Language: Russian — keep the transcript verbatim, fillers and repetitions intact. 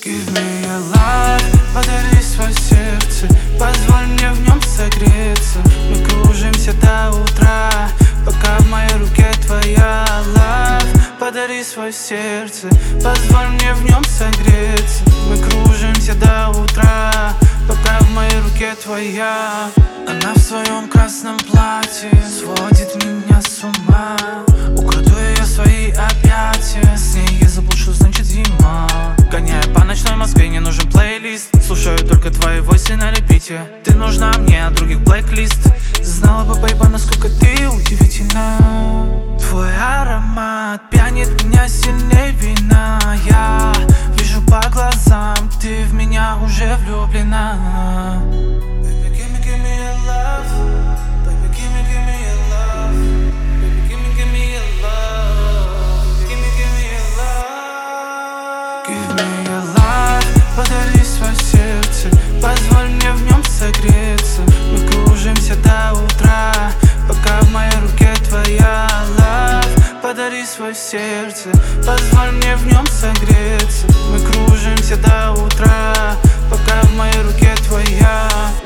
Give me your love, подари свое сердце, позволь мне в нем согреться. Мы кружимся до утра, пока в моей руке твоя love. Подари свое сердце, позволь мне в нем согреться. Мы кружимся до утра, пока в моей руке твоя. Она в своем красном платье сводит меня с ума. Украду ее свои объятия, с ней я заблужу, значит зима. Гоняя по ночной Москве, не нужен плейлист. Слушаю только твои войсы на репите. Ты нужна мне, а других блэк-лист. Знала бы, бейба, насколько ты удивительна. Твой аромат пьянит меня сильней вина. Я вижу по глазам, ты в меня уже влюблена. Baby, give me, give me your love. Baby, give me, give me your love. Baby, give me, give me your love. Give me, give me your love. Give me your love, подари свое сердце, позволь мне в нем согреться. Мы кружимся до утра, пока в моей руке твоя love. Подари свое сердце, позволь мне в нем согреться. Мы кружимся до утра, пока в моей руке твоя.